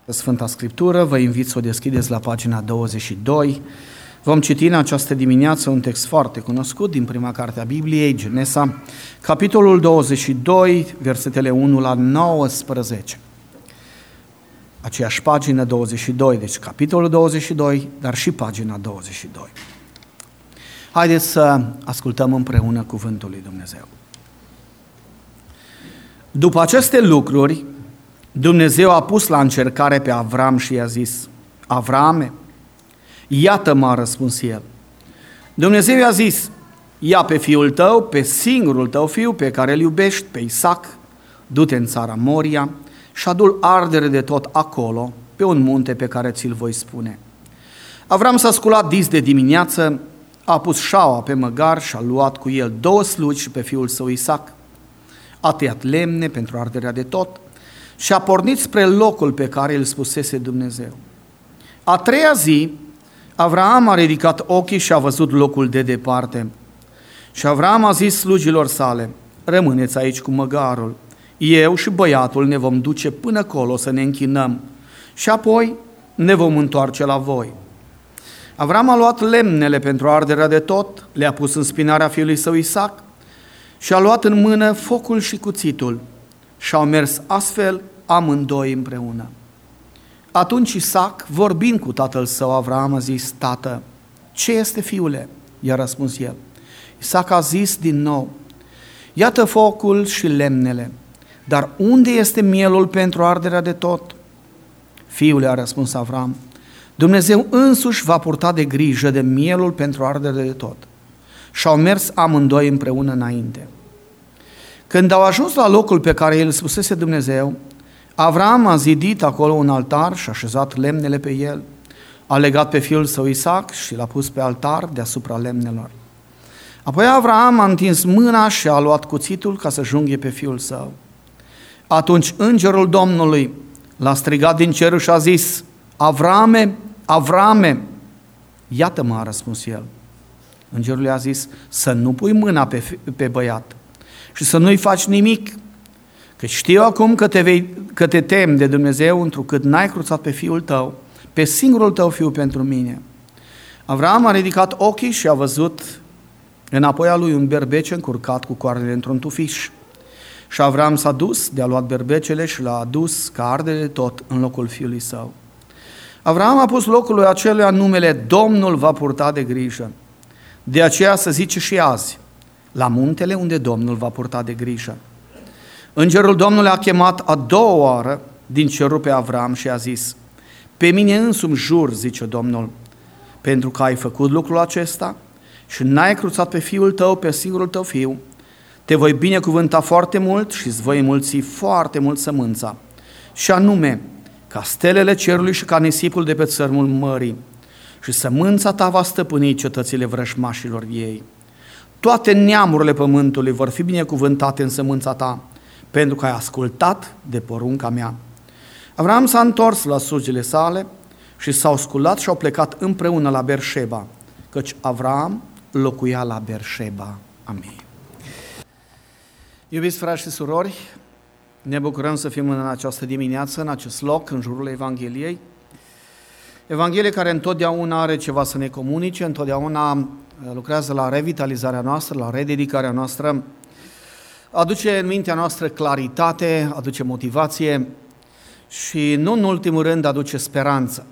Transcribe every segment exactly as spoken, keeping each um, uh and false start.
Sfânta Scriptură, vă invit să o deschideți la pagina douăzeci și doi. Vom citi în această dimineață un text foarte cunoscut din prima carte a Bibliei, Genesa, capitolul douăzeci și doi, versetele unu la nouăsprezece. Aceeași pagină douăzeci și doi, deci capitolul douăzeci și doi, dar și pagina douăzeci și doi. Haideți să ascultăm împreună cuvântul lui Dumnezeu. După aceste lucruri, Dumnezeu a pus la încercare pe Avram și i-a zis: Avrame, iată-mă, a răspuns el. Dumnezeu i-a zis: ia pe fiul tău, pe singurul tău fiu pe care îl iubești, pe Isaac, du-te în țara Moria și adu-l ardere de tot acolo, pe un munte pe care ți-l voi spune. Avram s-a sculat dis de dimineață, a pus șaua pe măgar și a luat cu el două slugi și pe fiul său Isaac. A tăiat lemne pentru arderea de tot și a pornit spre locul pe care îl spusese Dumnezeu. A treia zi, Avram a ridicat ochii și a văzut locul de departe. Și Avram a zis slugilor sale: rămâneți aici cu măgarul, eu și băiatul ne vom duce până acolo să ne închinăm și apoi ne vom întoarce la voi. Avram a luat lemnele pentru arderea de tot, le-a pus în spinarea fiului său Isaac și a luat în mână focul și cuțitul și au mers astfel amândoi împreună. Atunci Isaac, vorbind cu tatăl său Avram, a zis: tată, ce este, fiule? I-a răspuns el. Isaac a zis din nou: iată focul și lemnele, dar unde este mielul pentru arderea de tot? Fiule, a răspuns Avram, Dumnezeu însuși va purta de grijă de mielul pentru arderea de tot. Și au mers amândoi împreună înainte. Când au ajuns la locul pe care el spusese Dumnezeu, Avram a zidit acolo un altar și a așezat lemnele pe el. A legat pe fiul său Isaac și l-a pus pe altar deasupra lemnelor. Apoi Avram a întins mâna și a luat cuțitul ca să junghe pe fiul său. Atunci îngerul Domnului l-a strigat din cer și a zis: Avrame, Avrame! Iată-mă, a răspuns el. Îngerul i-a zis: să nu pui mâna pe, pe băiat și să nu-i faci nimic, că știu acum că te, vei, că te temi de Dumnezeu, întrucât n-ai cruțat pe fiul tău, pe singurul tău fiu pentru mine. Avram a ridicat ochii și a văzut înapoi a lui un berbece încurcat cu coarnele într-un tufiș. Și Avram s-a dus, de-a luat berbecele și l-a adus ca ardere de tot în locul fiului său. Avram a pus locului acelui numele: Domnul va purta de grijă. De aceea se zice și azi: la muntele unde Domnul va purta de grijă. Îngerul Domnului a chemat a doua oară din cerul pe Avram și a zis: pe mine însumi jur, zice Domnul, pentru că ai făcut lucrul acesta și n-ai cruțat pe fiul tău, pe singurul tău fiu, te voi binecuvânta foarte mult și îți voi înmulți foarte mult sămânța, și anume ca stelele cerului și ca nisipul de pe țărmul mării, și sămânța ta va stăpâni cetățile vrăjmașilor ei. Toate neamurile pământului vor fi binecuvântate în sămânța ta, pentru că ai ascultat de porunca mea. Avram s-a întors la slugile sale și s-au sculat și au plecat împreună la Berșeba, căci Avram locuia la Berșeba. Amin. Iubiți frați și surori, ne bucurăm să fim în această dimineață, în acest loc, în jurul Evangheliei. Evanghelie care întotdeauna are ceva să ne comunice, întotdeauna lucrează la revitalizarea noastră, la rededicarea noastră, aduce în mintea noastră claritate, aduce motivație și, nu în ultimul rând, aduce speranță.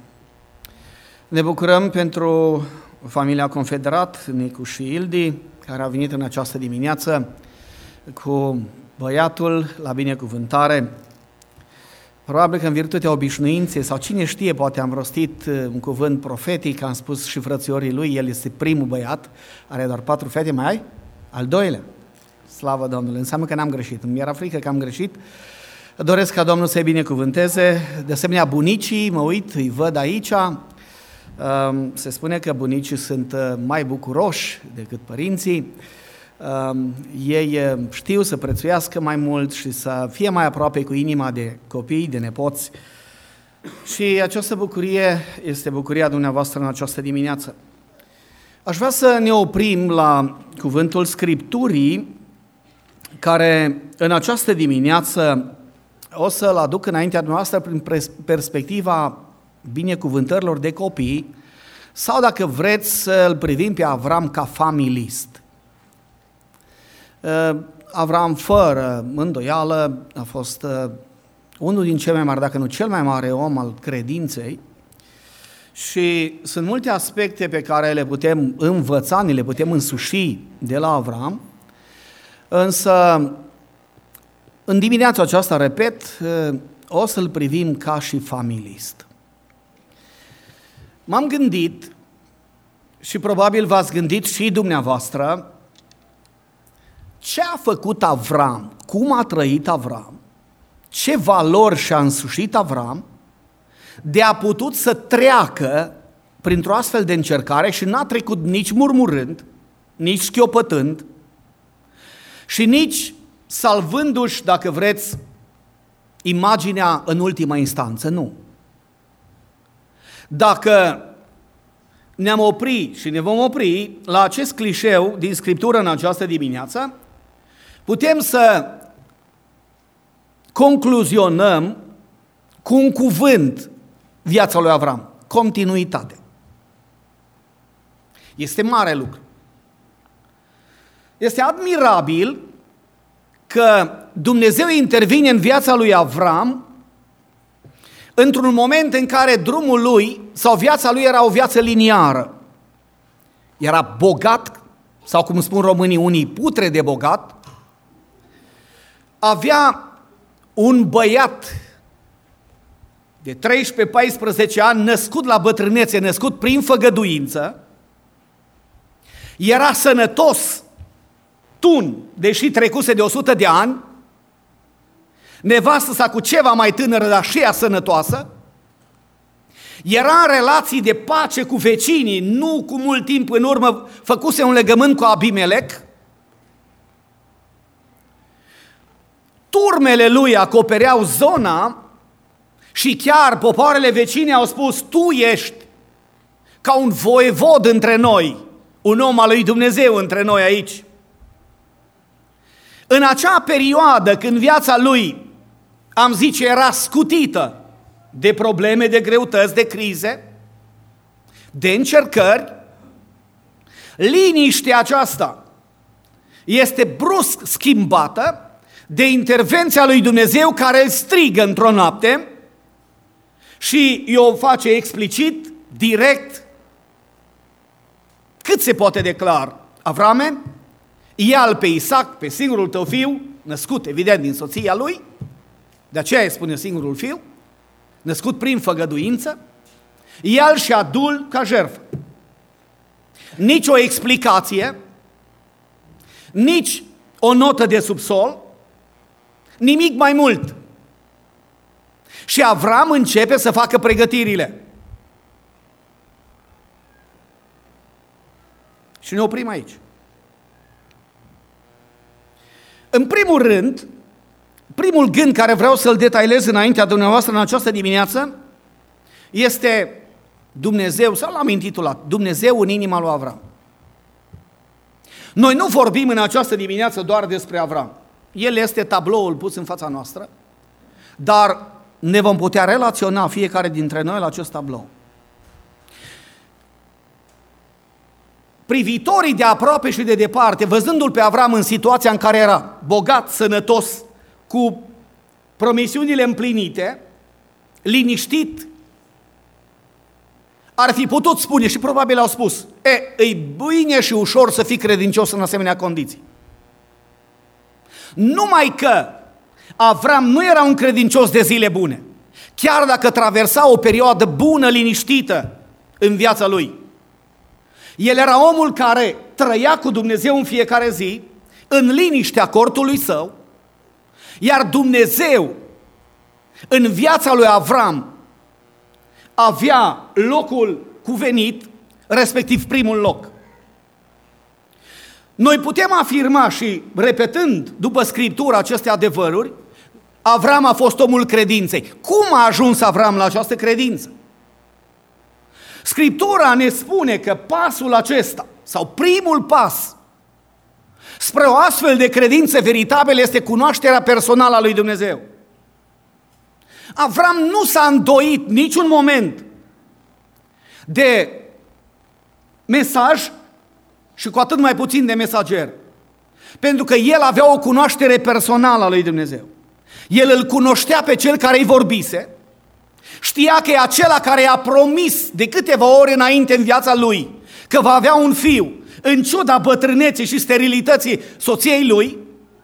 Ne bucurăm pentru familia Confederat, Nicu și Ildi, care a venit în această dimineață cu băiatul la binecuvântare. Probabil că în virtutea obișnuinței, sau cine știe, poate am rostit un cuvânt profetic, am spus și frățiorii lui, el este primul băiat, are doar patru fete, mai ai? Al doilea. Slavă Domnului, înseamnă că n-am greșit, îmi era frică că am greșit. Doresc ca Domnul să-i binecuvânteze. De asemenea, bunicii, mă uit, îi văd aici. Se spune că bunicii sunt mai bucuroși decât părinții. Ei știu să prețuiască mai mult și să fie mai aproape cu inima de copii, de nepoți. Și această bucurie este bucuria dumneavoastră în această dimineață. Aș vrea să ne oprim la cuvântul Scripturii, care în această dimineață o să-l aduc înaintea noastră prin perspectiva binecuvântărilor de copii, sau dacă vreți să-l privim pe Avram ca familist. Avram, fără îndoială, a fost unul din cei mai mari, dacă nu cel mai mare om al credinței, și sunt multe aspecte pe care le putem învăța, ne le putem însuși de la Avram, însă în dimineața aceasta, repet, o să-l privim ca și familist. M-am gândit, și probabil v-ați gândit și dumneavoastră, ce a făcut Avram, cum a trăit Avram, ce valori și-a însușit Avram, de a putut să treacă printr-o astfel de încercare și n-a trecut nici murmurând, nici schiopătând și nici salvându-și, dacă vreți, imaginea în ultima instanță, nu. Dacă ne-am oprit și ne vom opri la acest clișeu din Scriptură în această dimineață, putem să concluzionăm cu un cuvânt viața lui Avram: continuitate. Este mare lucru. Este admirabil că Dumnezeu intervine în viața lui Avram într-un moment în care drumul lui sau viața lui era o viață liniară. Era bogat, sau cum spun românii unii, putre de bogat. Avea un băiat de treisprezece paisprezece ani, născut la bătrânețe, născut prin făgăduință. Era sănătos, tun, deși trecuse de o sută de ani. Nevastă sa cu ceva mai tânără, dar și ea sănătoasă. Era în relații de pace cu vecinii, nu cu mult timp în urmă făcuse un legământ cu Abimelec. Turmele lui acopereau zona și chiar popoarele vecine au spus: tu ești ca un voievod între noi, un om al lui Dumnezeu între noi aici. În acea perioadă când viața lui, am zice, era scutită de probleme, de greutăți, de crize, de încercări, liniștea aceasta este brusc schimbată de intervenția lui Dumnezeu, care îl strigă într-o noapte și o face explicit, direct, cât se poate de clar: Avrame, ia-l pe Isaac, pe singurul tău fiu, născut evident din soția lui, de aceea îi spune singurul fiu, născut prin făgăduință, ia-l și adu-l ca jertfă. Nici o explicație, nici o notă de subsol, nimic mai mult. Și Avram începe să facă pregătirile. Și ne oprim aici. În primul rând, primul gând care vreau să-l detaliez înaintea dumneavoastră în această dimineață este Dumnezeu, sau l-am intitulat, Dumnezeu în inima lui Avram. Noi nu vorbim în această dimineață doar despre Avram. El este tabloul pus în fața noastră, dar ne vom putea relaționa fiecare dintre noi la acest tablou. Privitorii de aproape și de departe, văzându-l pe Avram în situația în care era, bogat, sănătos, cu promisiunile împlinite, liniștit, ar fi putut spune, și probabil au spus: e, e bine și ușor să fii credincios în asemenea condiții. Numai că Avram nu era un credincios de zile bune, chiar dacă traversa o perioadă bună, liniștită în viața lui. El era omul care trăia cu Dumnezeu în fiecare zi, în liniștea cortului său, iar Dumnezeu în viața lui Avram avea locul cuvenit, respectiv primul loc. Noi putem afirma și, repetând după Scriptură aceste adevăruri, Avram a fost omul credinței. Cum a ajuns Avram la această credință? Scriptura ne spune că pasul acesta, sau primul pas spre o astfel de credință veritabilă, este cunoașterea personală a lui Dumnezeu. Avram nu s-a îndoit niciun moment de mesaj și cu atât mai puțin de mesager. Pentru că el avea o cunoaștere personală a lui Dumnezeu. El îl cunoștea pe cel care îi vorbise, știa că e acela care i-a promis de câteva ori înainte în viața lui că va avea un fiu, în ciuda bătrâneții și sterilității soției lui.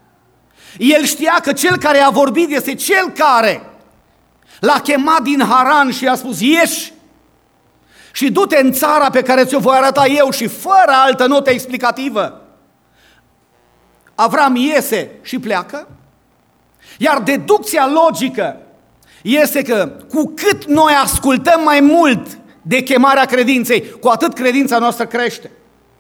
El știa că cel care a vorbit este cel care l-a chemat din Haran și i-a spus: ieși și du-te în țara pe care ți-o voi arăta eu. Și fără altă notă explicativă, Avram iese și pleacă. Iar deducția logică este că cu cât noi ascultăm mai mult de chemarea credinței, cu atât credința noastră crește.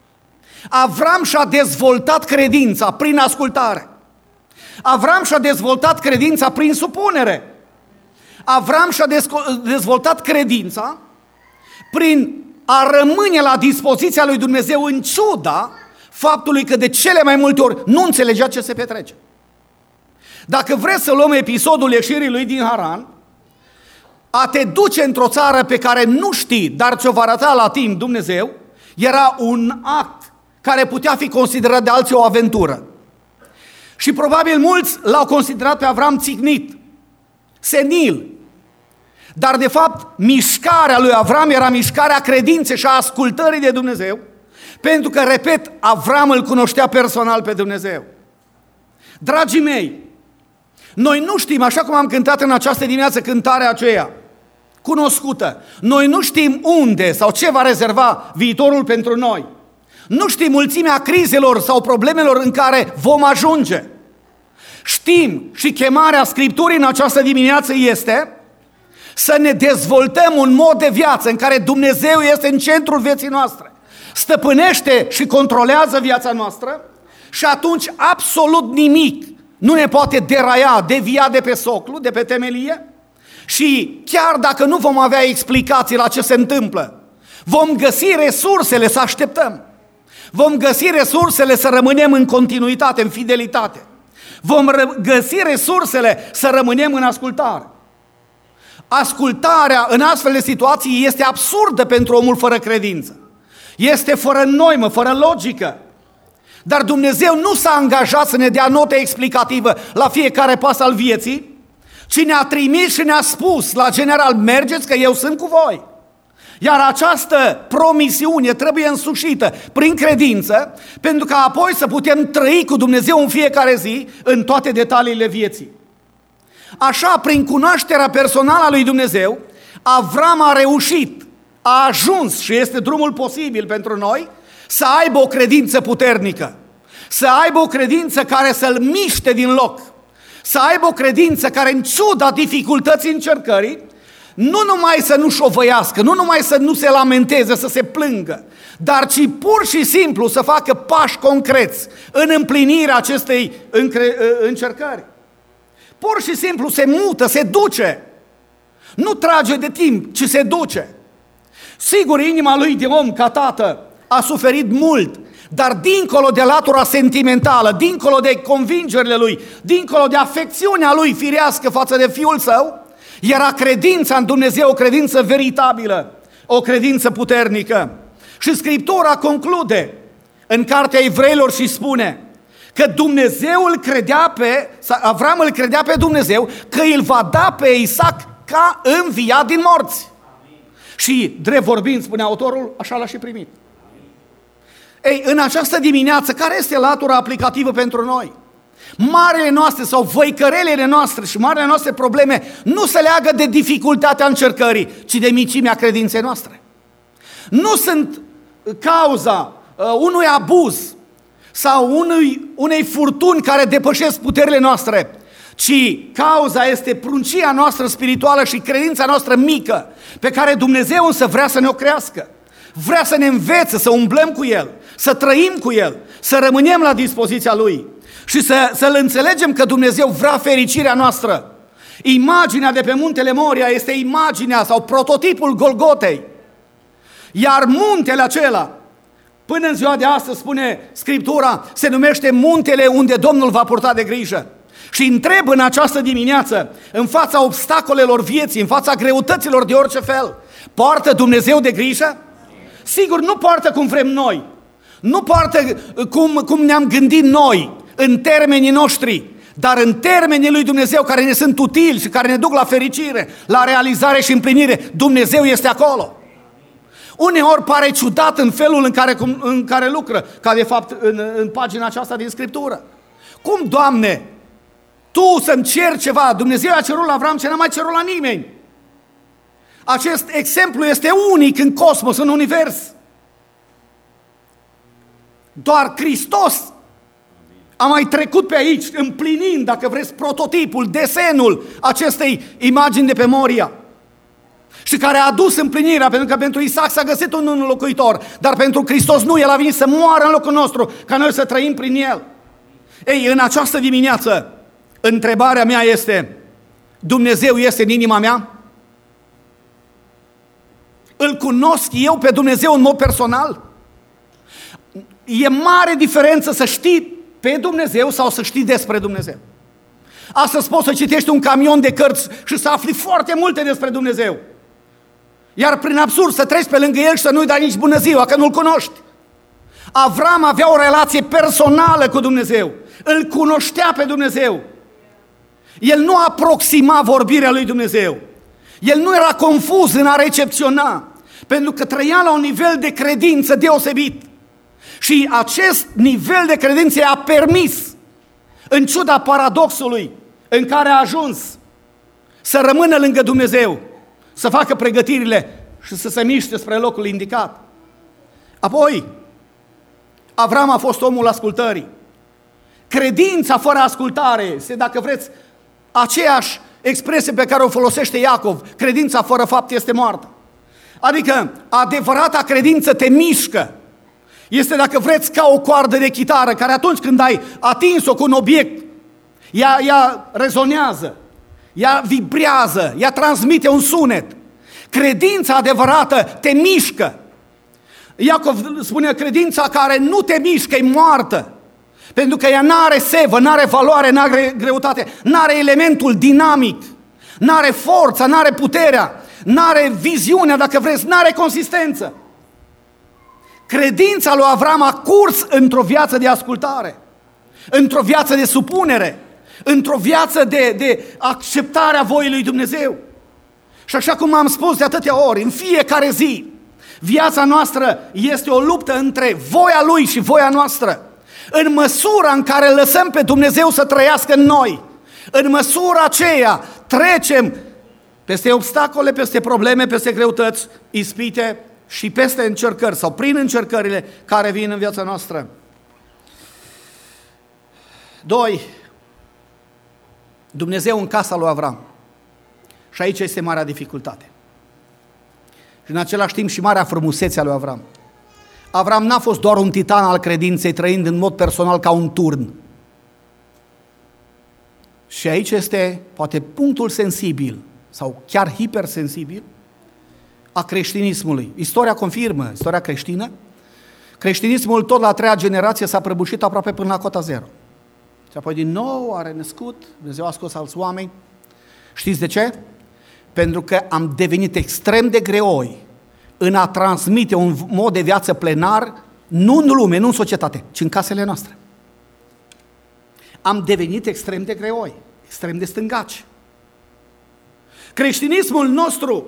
Avram și-a dezvoltat credința prin ascultare. Avram și-a dezvoltat credința prin supunere. Avram și-a dezvoltat credința prin a rămâne la dispoziția lui Dumnezeu în ciuda faptului că de cele mai multe ori nu înțelegea ce se petrece. Dacă vreți să luăm episodul ieșirii lui din Haran, a te duce într-o țară pe care nu știi, dar ți-o va arăta la timp Dumnezeu, era un act care putea fi considerat de alții o aventură. Și probabil mulți l-au considerat pe Avram țignit, senil. Dar de fapt, mișcarea lui Avram era mișcarea credinței și a ascultării de Dumnezeu, pentru că, repet, Avram îl cunoștea personal pe Dumnezeu. Dragii mei, noi nu știm, așa cum am cântat în această dimineață cântarea aceea cunoscută, noi nu știm unde sau ce va rezerva viitorul pentru noi. Nu știm mulțimea crizelor sau problemelor în care vom ajunge. Știm și chemarea Scripturii în această dimineață este să ne dezvoltăm un mod de viață în care Dumnezeu este în centrul vieții noastre, stăpânește și controlează viața noastră și atunci absolut nimic nu ne poate deraia, devia de pe soclu, de pe temelie. Și chiar dacă nu vom avea explicații la ce se întâmplă, vom găsi resursele să așteptăm. Vom găsi resursele să rămânem în continuitate, în fidelitate. Vom găsi resursele să rămânem în ascultare. Ascultarea în astfel de situații este absurdă pentru omul fără credință. Este fără noimă, fără logică. Dar Dumnezeu nu s-a angajat să ne dea notă explicativă la fiecare pas al vieții, ci ne-a trimis și ne-a spus la general: mergeți că eu sunt cu voi. Iar această promisiune trebuie însușită prin credință, pentru că apoi să putem trăi cu Dumnezeu în fiecare zi, în toate detaliile vieții. Așa, prin cunoașterea personală a lui Dumnezeu, Avram a reușit, a ajuns, și este drumul posibil pentru noi, să aibă o credință puternică, să aibă o credință care să-l miște din loc, să aibă o credință care, în ciuda dificultății încercării, nu numai să nu șovăiască, nu numai să nu se lamenteze, să se plângă, dar ci pur și simplu să facă pași concreți în împlinirea acestei încercări. Pur și simplu se mută, se duce. Nu trage de timp, ci se duce. Sigur, inima lui de om ca tată a suferit mult, dar dincolo de latura sentimentală, dincolo de convingerile lui, dincolo de afecțiunea lui firească față de fiul său, era credința în Dumnezeu, o credință veritabilă, o credință puternică. Și Scriptura conclude în Cartea Evreilor și spune că Dumnezeu îl credea pe, Avram îl credea pe Dumnezeu că îl va da pe Isaac ca înviat din morți. Amin. Și, drept vorbind, spune autorul, așa l-a și primit. Ei, în această dimineață, care este latura aplicativă pentru noi? Marele noastre sau văicărelele noastre și marele noastre probleme nu se leagă de dificultatea încercării, ci de micimea credinței noastre. Nu sunt cauza uh, unui abuz sau unui, unei furtuni care depășesc puterile noastre, ci cauza este pruncia noastră spirituală și credința noastră mică, pe care Dumnezeu însă vrea să ne o crească. Vrea să ne învețe, să umblăm cu El, să trăim cu El, să rămânem la dispoziția Lui și să, să-L înțelegem că Dumnezeu vrea fericirea noastră. Imaginea de pe muntele Moria este imaginea sau prototipul Golgotei. Iar muntele acela, până în ziua de astăzi, spune Scriptura, se numește muntele unde Domnul va purta de grijă. Și întreb în această dimineață, în fața obstacolelor vieții, în fața greutăților de orice fel, poartă Dumnezeu de grijă? Sigur, nu poartă cum vrem noi, nu poartă cum, cum ne-am gândit noi, în termenii noștri, dar în termenii lui Dumnezeu care ne sunt utili și care ne duc la fericire, la realizare și împlinire, Dumnezeu este acolo. Uneori pare ciudat în felul în care, cum, în care lucră, ca de fapt în, în pagina aceasta din Scriptură. Cum, Doamne, Tu să-mi ceri ceva? Dumnezeu a cerut la Avram ce n-a mai cerut la nimeni. Acest exemplu este unic în cosmos, în univers. Doar Hristos a mai trecut pe aici, împlinind, dacă vreți, prototipul, desenul acestei imagini de pe Moria. Și care a adus împlinirea, pentru că pentru Isaac s-a găsit un înlocuitor, dar pentru Hristos nu, El a venit să moară în locul nostru, ca noi să trăim prin El. Ei, în această dimineață, întrebarea mea este, Dumnezeu este în inima mea? Îl cunosc eu pe Dumnezeu în mod personal? E mare diferență să știi pe Dumnezeu sau să știi despre Dumnezeu. Astăzi poți să citești un camion de cărți și să afli foarte multe despre Dumnezeu. Iar prin absurd să treci pe lângă El și să nu-i dai nici bună ziua, că nu-L cunoști. Avram avea o relație personală cu Dumnezeu. Îl cunoștea pe Dumnezeu. El nu aproxima vorbirea lui Dumnezeu. El nu era confuz în a recepționa, pentru că trăia la un nivel de credință deosebit. Și acest nivel de credință i-a permis, în ciuda paradoxului în care a ajuns, să rămână lângă Dumnezeu, să facă pregătirile și să se miște spre locul indicat. Apoi, Avram a fost omul ascultării. Credința fără ascultare este, dacă vreți, aceeași expresie pe care o folosește Iacov. Credința fără fapt este moartă. Adică, adevărata credință te mișcă. Este, dacă vreți, ca o coardă de chitară, care atunci când ai atins-o cu un obiect, ea, ea rezonează, ea vibrează, ea transmite un sunet. Credința adevărată te mișcă. Iacov spune, credința care nu te mișcă e moartă, pentru că ea n-are sevă, n-are valoare, n-are greutate, n-are elementul dinamic, n-are forța, n-are puterea, n-are viziunea, dacă vreți, n-are consistență. Credința lui Avram a curs într-o viață de ascultare, într-o viață de supunere, într-o viață de, de acceptare a voii lui Dumnezeu. Și așa cum am spus de atâtea ori, în fiecare zi, viața noastră este o luptă între voia Lui și voia noastră. În măsura în care lăsăm pe Dumnezeu să trăiască în noi, în măsura aceea trecem peste obstacole, peste probleme, peste greutăți, ispite și peste încercări sau prin încercările care vin în viața noastră. Doi, Dumnezeu în casa lui Avram. Și aici este marea dificultate. Și în același timp și marea frumusețe a lui Avram. Avram n-a fost doar un titan al credinței, trăind în mod personal ca un turn. Și aici este poate punctul sensibil sau chiar hipersensibil a creștinismului. Istoria confirmă, istoria creștină. Creștinismul tot la a treia generație s-a prăbușit aproape până la cota zero. Și apoi din nou a renăscut, Dumnezeu a scos alți oameni. Știți de ce? Pentru că am devenit extrem de greoi în a transmite un mod de viață plenar, nu în lume, nu în societate, ci în casele noastre. Am devenit extrem de greoi, extrem de stângaci. Creștinismul nostru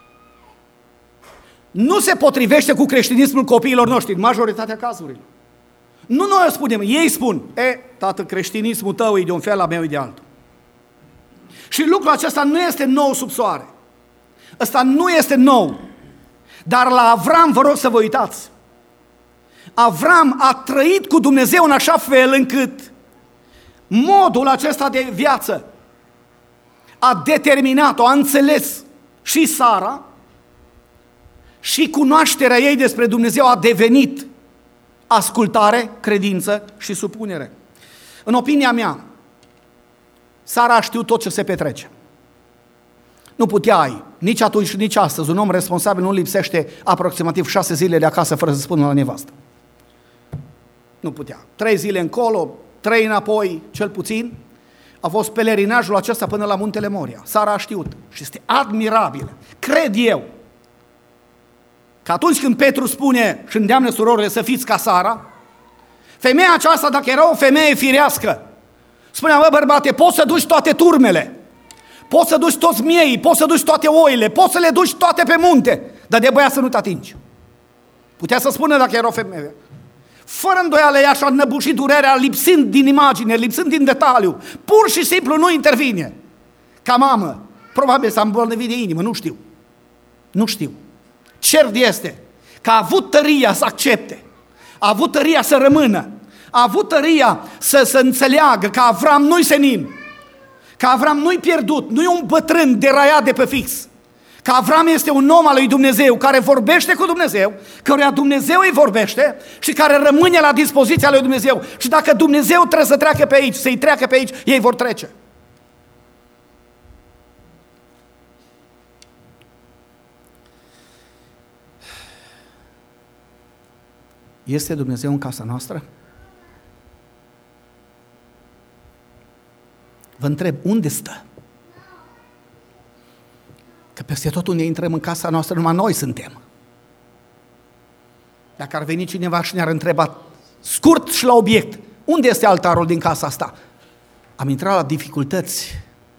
nu se potrivește cu creștinismul copiilor noștri, în majoritatea cazurilor. Nu noi o spunem, ei spun, e, tată, creștinismul tău e de un fel, a meu e de altul. Și lucrul acesta nu este nou sub soare. Ăsta nu este nou. Dar la Avram vă rog să vă uitați. Avram a trăit cu Dumnezeu în așa fel încât modul acesta de viață a determinat-o, a înțeles și Sara și cunoașterea ei despre Dumnezeu a devenit ascultare, credință și supunere. În opinia mea, Sara a știut tot ce se petrece. Nu puteai, nici atunci, nici astăzi, un om responsabil nu lipsește aproximativ șase zile de acasă fără să spună la nevastă. Nu putea. Trei zile încolo, trei înapoi, cel puțin. a fost pelerinajul acesta până la muntele Moria. Sara a știut și este admirabil. Cred eu că atunci când Petru spune și îndeamnă surorile să fiți ca Sara, femeia aceasta, dacă era o femeie firească, spunea: bă, bărbate, poți să duci toate turmele, poți să duci toți miei, poți să duci toate oile, poți să le duci toate pe munte, dar de băiat să nu te atingi. Putea să spună dacă era o femeie. Fără îndoială ea și-a înnăbușit durerea, lipsind din imagine, lipsind din detaliu. Pur și simplu nu intervine. Ca mamă, probabil s-a îmbolnăvit de inimă, nu știu. Nu știu. Cert este că a avut tăria să accepte, a avut tăria să rămână, a avut tăria să, să înțeleagă că Avram nu-i senin, că Avram nu-i pierdut, nu-i un bătrân deraiat de pe fix, că Avram este un om al lui Dumnezeu care vorbește cu Dumnezeu, căruia Dumnezeu îi vorbește și care rămâne la dispoziția lui Dumnezeu. Și dacă Dumnezeu trebuie să treacă pe aici, să-i treacă pe aici, ei vor trece. Este Dumnezeu în casa noastră? Vă întreb, unde stă? Că peste tot unde intrăm în casa noastră, numai noi suntem. Dacă ar veni cineva și ne-ar întreba scurt și la obiect, unde este altarul din casa asta? Am intrat la dificultăți.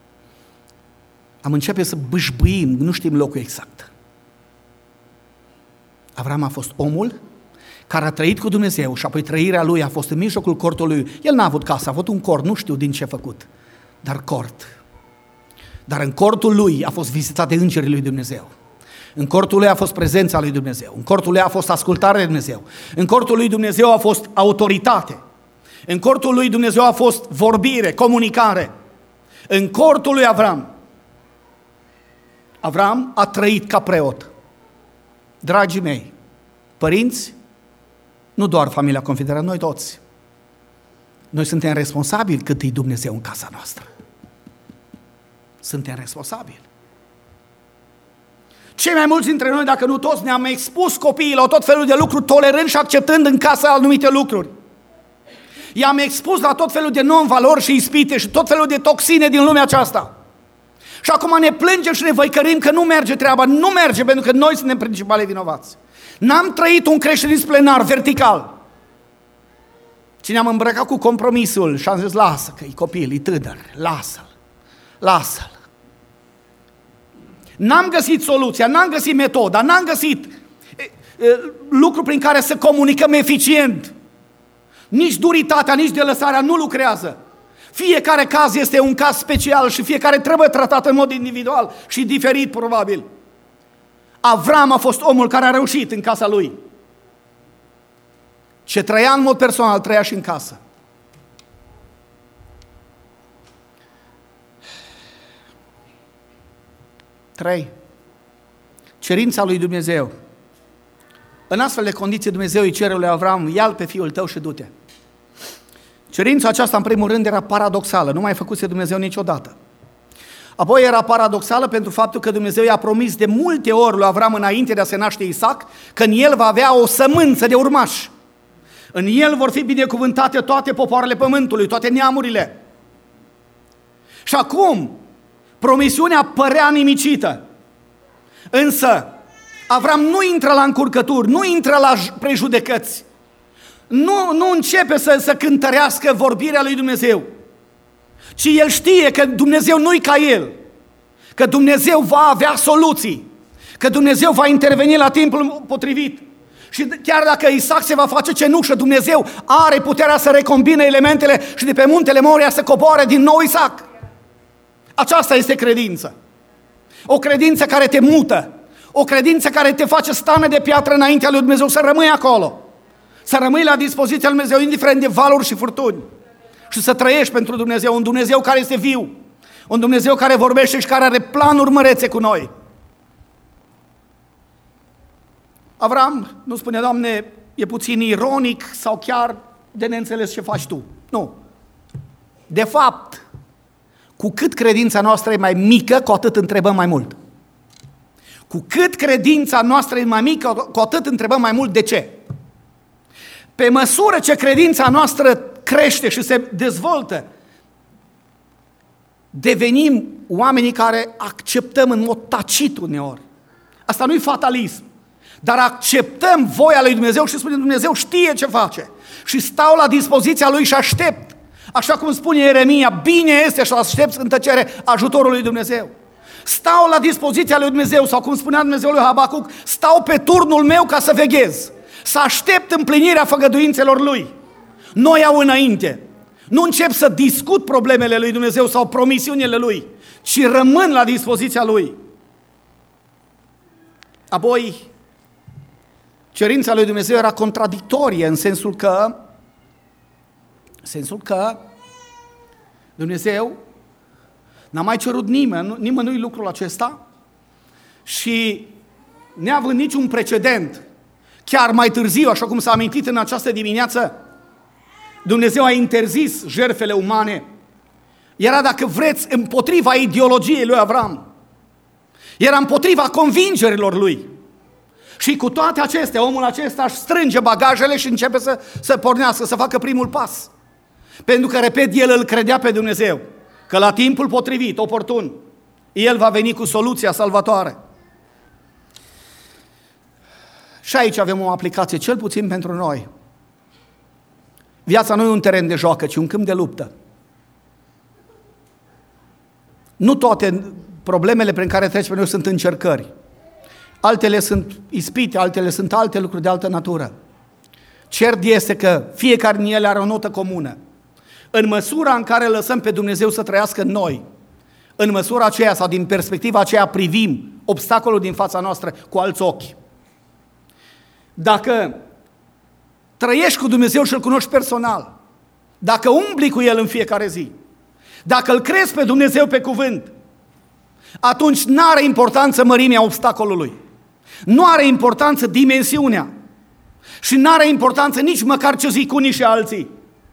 Am început să bâșbâim, nu știm locul exact. Avram a fost omul care a trăit cu Dumnezeu și apoi trăirea lui a fost în mijlocul cortului. El n-a avut casă, a avut un cort, nu știu din ce făcut, dar cort. Dar în cortul lui a fost vizitat de îngerii lui Dumnezeu. În cortul lui a fost prezența lui Dumnezeu. În cortul lui a fost ascultarea lui Dumnezeu. În cortul lui Dumnezeu a fost autoritate. În cortul lui Dumnezeu a fost vorbire, comunicare. În cortul lui Avram, Avram a trăit ca preot. Dragii mei, părinți, nu doar familia Confederată, noi toți. Noi suntem responsabili cât e Dumnezeu în casa noastră. Suntem responsabili. Cei mai mulți dintre noi, dacă nu toți, ne-am expus copiii la tot felul de lucruri, tolerând și acceptând în casa anumite lucruri. I-am expus la tot felul de non-valori și ispite și tot felul de toxine din lumea aceasta. Și acum ne plângem și ne văicărim că nu merge treaba. Nu merge, pentru că noi suntem principalii vinovați. N-am trăit un creștinism plenar, vertical. Ci ne-am îmbrăcat cu compromisul și am zis: lasă că e copil, e tânăr, lasă-l, lasă-l. N-am găsit soluția, n-am găsit metoda, n-am găsit e, e, lucru prin care să comunicăm eficient. Nici duritatea, nici delăsarea nu lucrează. Fiecare caz este un caz special și fiecare trebuie tratat în mod individual și diferit, probabil. Avram a fost omul care a reușit în casa lui. Ce trăia în mod personal, trăia și în casă. Trei. Cerința lui Dumnezeu. În astfel de condiții Dumnezeu îi cere lui Avram: ia-l pe fiul tău și du-te. Cerința aceasta, în primul rând, era paradoxală, nu mai făcuse Dumnezeu niciodată. Apoi era paradoxală pentru faptul că Dumnezeu i-a promis de multe ori lui Avram înainte de a se naște Isaac că în el va avea o sămânță de urmași. În el vor fi binecuvântate toate popoarele pământului, toate neamurile. Și acum, promisiunea părea nimicită. Însă, Avram nu intră la încurcături, nu intră la prejudecăți. Nu, nu începe să, să cântărească vorbirea lui Dumnezeu, ci el știe că Dumnezeu nu-i ca el, că Dumnezeu va avea soluții, că Dumnezeu va interveni la timpul potrivit. Și chiar dacă Isaac se va face cenușă, Dumnezeu are puterea să recombine elementele și de pe muntele Moria să coboare din nou Isaac. Aceasta este credință. O credință care te mută, o credință care te face stană de piatră înaintea lui Dumnezeu, să rămâi acolo. Să rămâi la dispoziția lui Dumnezeu, indiferent de valuri și furtuni. Și să trăiești pentru Dumnezeu, un Dumnezeu care este viu, un Dumnezeu care vorbește și care are planuri mărețe cu noi. Avram nu spune: Doamne, e puțin ironic sau chiar de neînțeles ce faci Tu. Nu. De fapt, cu cât credința noastră e mai mică, cu atât întrebăm mai mult. Cu cât credința noastră e mai mică, cu atât întrebăm mai mult de ce. Pe măsură ce credința noastră crește și se dezvoltă, devenim oamenii care acceptăm în mod tacit uneori. Asta nu-i fatalism, dar acceptăm voia lui Dumnezeu și spunem Dumnezeu știe ce face și stau la dispoziția Lui și aștept. Așa cum spune Ieremia, bine este și aștept în tăcere ajutorul lui Dumnezeu. Stau la dispoziția lui Dumnezeu sau cum spunea Dumnezeu lui Habacuc, stau pe turnul meu ca să veghez, să aștept împlinirea făgăduințelor Lui. Nu iau înainte. Nu încep să discut problemele lui Dumnezeu sau promisiunile Lui, ci rămân la dispoziția Lui. Apoi, cerința lui Dumnezeu era contradictorie în sensul că, în sensul că Dumnezeu n-a mai cerut nimeni, nimănui lucrul acesta și neavând niciun precedent, chiar mai târziu, așa cum s-a amintit în această dimineață, Dumnezeu a interzis jertfele umane. Era, dacă vreți, împotriva ideologiei lui Avram. Era împotriva convingerilor lui. Și cu toate acestea, omul acesta își strânge bagajele și începe să, să pornească, să facă primul pas. Pentru că, repet, el îl credea pe Dumnezeu, că la timpul potrivit, oportun, el va veni cu soluția salvatoare. Și aici avem o aplicație, cel puțin pentru noi. Viața nu e un teren de joacă, ci un câmp de luptă. Nu toate problemele prin care trecem noi sunt încercări. Altele sunt ispite, altele sunt alte lucruri de altă natură. Cert este că fiecare din ele are o notă comună. În măsura în care lăsăm pe Dumnezeu să trăiască în noi, în măsura aceea sau din perspectiva aceea privim obstacolul din fața noastră cu alți ochi. Dacă trăiești cu Dumnezeu și îl cunoști personal, dacă umbli cu El în fiecare zi, dacă îl crezi pe Dumnezeu pe cuvânt, atunci nu are importanță mărimea obstacolului, nu are importanță dimensiunea și nu are importanță nici măcar ce zic unii și alții.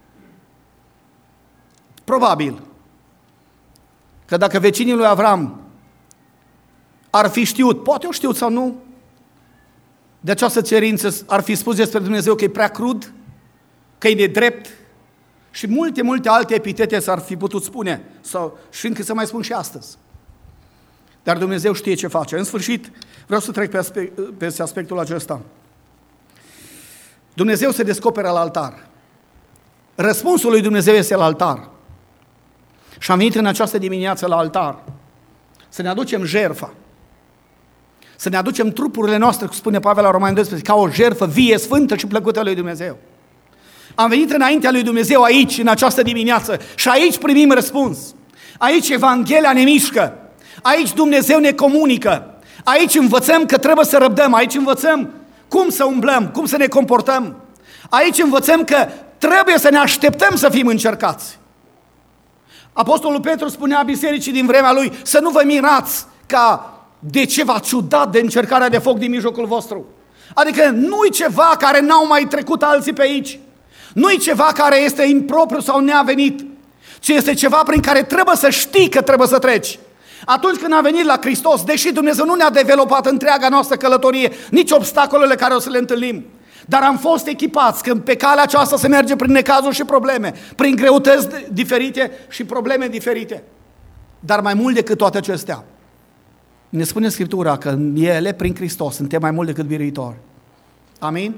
Probabil că dacă vecinii lui Avram ar fi știut, poate au știut sau nu, de această cerință ar fi spus despre Dumnezeu că e prea crud, că e nedrept și multe, multe alte epitete s-ar fi putut spune sau, și încă să mai spun și astăzi. Dar Dumnezeu știe ce face. În sfârșit, vreau să trec pe aspect, peste aspectul acesta. Dumnezeu se descoperă la altar. Răspunsul lui Dumnezeu este la altar. Și am venit în această dimineață la altar să ne aducem jertfa. Să ne aducem trupurile noastre, cum spune Pavel la Romani doisprezece, ca o jertfă vie, sfântă și plăcută lui Dumnezeu. Am venit înaintea lui Dumnezeu aici, în această dimineață, și aici primim răspuns. Aici Evanghelia ne mișcă. Aici Dumnezeu ne comunică. Aici învățăm că trebuie să răbdăm. Aici învățăm cum să umblăm, cum să ne comportăm. Aici învățăm că trebuie să ne așteptăm să fim încercați. Apostolul Petru spunea bisericii din vremea lui să nu vă mirați ca de ceva ciudat de încercarea de foc din mijlocul vostru. Adică nu-i ceva care n-au mai trecut alții pe aici. Nu-i ceva care este impropriu sau neavenit, ci este ceva prin care trebuie să știi că trebuie să treci. Atunci când a venit la Hristos, deși Dumnezeu nu ne-a developat întreaga noastră călătorie, nici obstacolele care o să le întâlnim, dar am fost echipați că pe calea aceasta se merge prin necazuri și probleme, prin greutăți diferite și probleme diferite. Dar mai mult decât toate acestea, ne spune Scriptura că în ele, prin Hristos, suntem mai mult decât biruitori. Amin?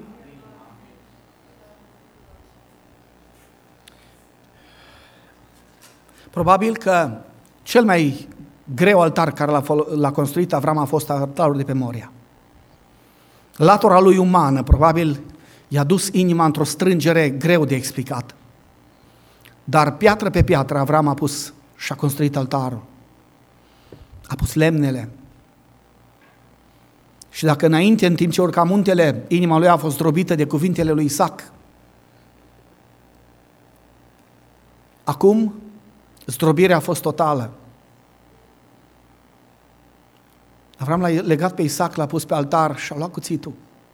Probabil că cel mai greu altar care l-a, l-a construit Avram a fost altarul de pe Moria. Latura lui umană, probabil, i-a dus inima într-o strângere greu de explicat. Dar piatră pe piatră Avram a pus și a construit altarul. A pus lemnele. Și dacă înainte, în timp ce urca muntele, inima lui a fost zdrobită de cuvintele lui Isaac, acum zdrobirea a fost totală. Avram l-a legat pe Isaac, l-a pus pe altar și a luat cuțitul.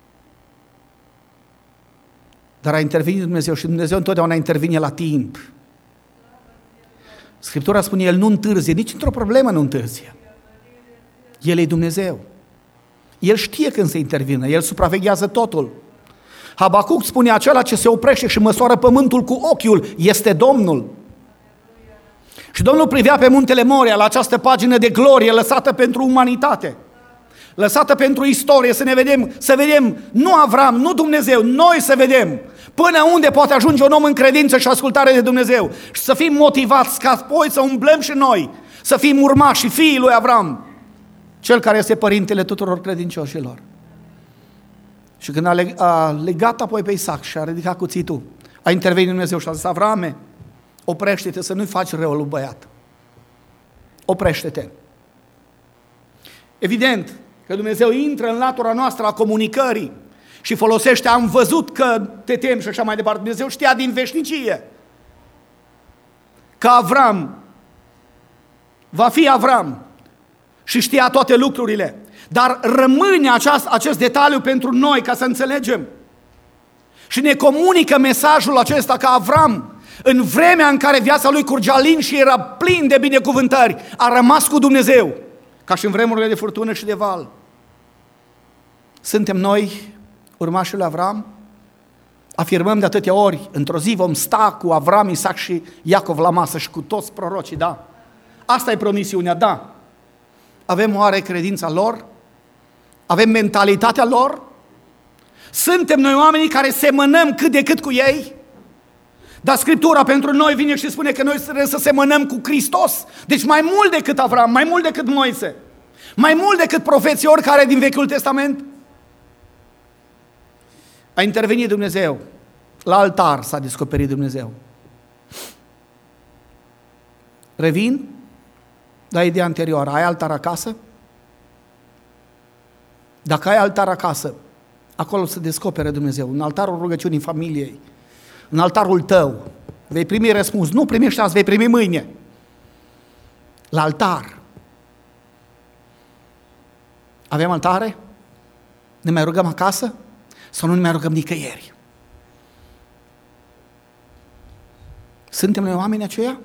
Dar a intervenit Dumnezeu și Dumnezeu întotdeauna intervine la timp. Scriptura spune, El nu întârzie, nici într-o problemă nu întârzie. El e Dumnezeu. El știe când se intervine, El supraveghează totul. Habacuc spune, acela ce se oprește și măsoară pământul cu ochiul este Domnul. Și Domnul privea pe muntele Moria, la această pagină de glorie lăsată pentru umanitate, lăsată pentru istorie, să ne vedem, să vedem, nu Avram, nu Dumnezeu, noi să vedem până unde poate ajunge un om în credință și ascultare de Dumnezeu și să fim motivați ca apoi să umblăm și noi, să fim urmași fiii lui Avram, cel care este părintele tuturor credincioșilor. Și când a legat apoi pe Isaac și a ridicat cuțitul, a intervenit Dumnezeu și a zis: Avrame, oprește-te să nu-i faci rău lui băiat. Oprește-te. Evident că Dumnezeu intră în latura noastră a comunicării și folosește: am văzut că te temi și așa mai departe. Dumnezeu știa din veșnicie că Avram va fi Avram și știa toate lucrurile. Dar rămâne aceast, acest detaliu pentru noi ca să înțelegem. Și ne comunică mesajul acesta că Avram, în vremea în care viața lui curgea lin și era plin de binecuvântări, a rămas cu Dumnezeu, ca și în vremurile de furtună și de val. Suntem noi urmașii lui Avram? Afirmăm de atâtea ori: într-o zi vom sta cu Avram, Isaac și Iacov la masă și cu toți prorocii, da. Asta e promisiunea, da. Avem oare credința lor? Avem mentalitatea lor? Suntem noi oamenii care semănăm cât de cât cu ei? Dar Scriptura pentru noi vine și spune că noi trebuie să semănăm cu Hristos. Deci mai mult decât Avram, mai mult decât Moise, mai mult decât profeții oricare din Vechiul Testament. A intervenit Dumnezeu. La altar s-a descoperit Dumnezeu. Revin la ideea anterioară. Ai altar acasă? Dacă ai altar acasă, acolo se descopere Dumnezeu. În altarul rugăciunii familiei, în altarul tău, vei primi răspuns. Nu primești azi, vei primi mâine. La altar. Avem altare? Ne mai rugăm acasă? Sau nu ne mai rugăm nicăieri? Suntem noi oameni aceia?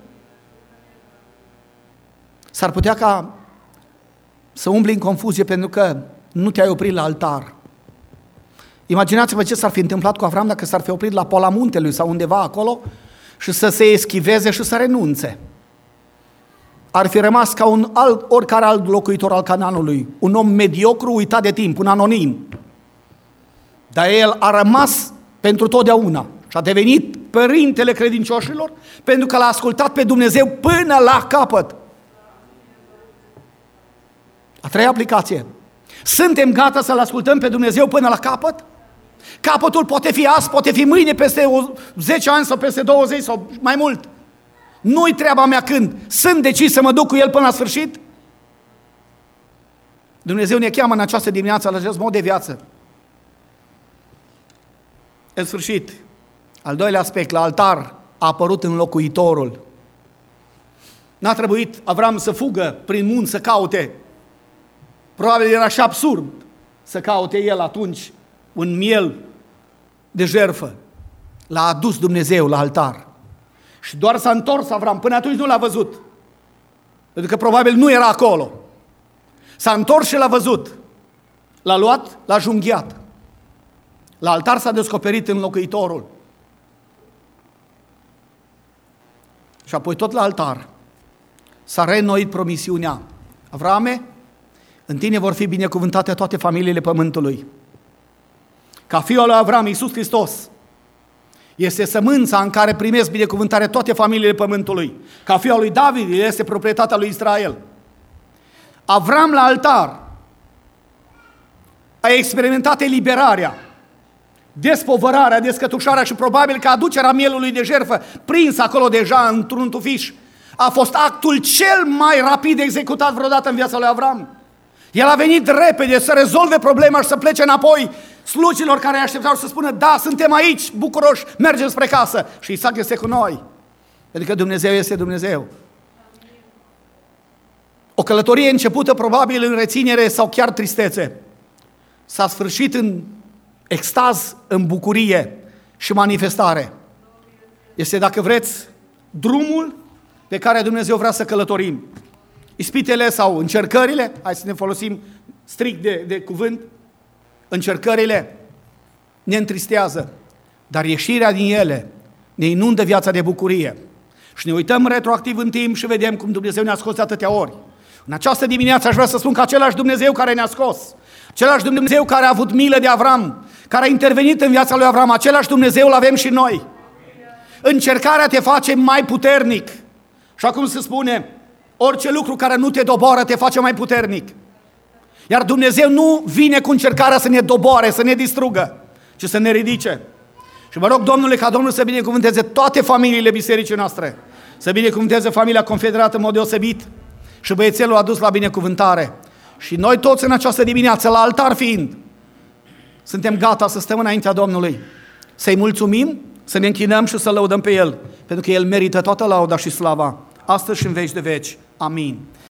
S-ar putea ca să umbli în confuzie pentru că nu te-ai oprit la altar. Imaginați-vă ce s-ar fi întâmplat cu Avram dacă s-ar fi oprit la pola muntelui sau undeva acolo și să se eschiveze și să renunțe. Ar fi rămas ca un alt, oricare alt locuitor al Canaanului, un om mediocru, uitat de timp, un anonim. Dar el a rămas pentru totdeauna și a devenit părintele credincioșilor pentru că l-a ascultat pe Dumnezeu până la capăt. A treia aplicație. Suntem gata să-L ascultăm pe Dumnezeu până la capăt? Capătul poate fi azi, poate fi mâine, peste zece ani sau peste douăzeci sau mai mult. Nu-i treaba mea când. Sunt decis să mă duc cu El până la sfârșit? Dumnezeu ne cheamă în această dimineață la acest mod de viață. În sfârșit, al doilea aspect, la altar a apărut înlocuitorul. N-a trebuit Avram să fugă prin munți să caute. Probabil era și absurd să caute el atunci un miel de jertfă. L-a adus Dumnezeu la altar. Și doar s-a întors Avram, până atunci nu l-a văzut. Pentru că probabil nu era acolo. S-a întors și l-a văzut. L-a luat, l-a junghiat. La altar s-a descoperit înlocuitorul. Și apoi tot la altar s-a reînnoit promisiunea. Avrame, în tine vor fi binecuvântate toate familiile pământului. Ca fiul lui Avram, Iisus Hristos, este sămânța în care primesc binecuvântare toate familiile pământului. Ca fiul lui David, el este proprietatea lui Israel. Avram la altar a experimentat eliberarea, despovărarea, descătușarea și probabil că aducerea mielului de jertfă, prins acolo deja într-un tufiș, a fost actul cel mai rapid executat vreodată în viața lui Avram. El a venit repede să rezolve problema și să plece înapoi slugilor care îi așteptau să spună: da, suntem aici, bucuroși, mergem spre casă. Și Isaac este cu noi. Pentru că Dumnezeu este Dumnezeu. O călătorie începută probabil în reținere sau chiar tristețe s-a sfârșit în extaz, în bucurie și manifestare. Este, dacă vreți, drumul pe care Dumnezeu vrea să călătorim. Ispitele sau încercările, hai să ne folosim strict de, de cuvânt, încercările ne întristează, dar ieșirea din ele ne inundă viața de bucurie. Și ne uităm retroactiv în timp și vedem cum Dumnezeu ne-a scos de atâtea ori. În această dimineață aș vrea să spun că același Dumnezeu care ne-a scos, același Dumnezeu care a avut milă de Avram, care a intervenit în viața lui Avram, același Dumnezeu îl avem și noi. Încercarea te face mai puternic. Și acum se spune, orice lucru care nu te doboară te face mai puternic. Iar Dumnezeu nu vine cu încercarea să ne doboare, să ne distrugă, ci să ne ridice. Și mă rog, Domnule, ca Domnul să binecuvânteze toate familiile bisericii noastre, să binecuvânteze familia Confederată în mod deosebit și băiețelul adus la binecuvântare. Și noi toți în această dimineață, la altar fiind, suntem gata să stăm înaintea Domnului, să-i mulțumim, să ne închinăm și să lăudăm pe El, pentru că El merită toată lauda și slava, astăzi și în veci de veci. Amin.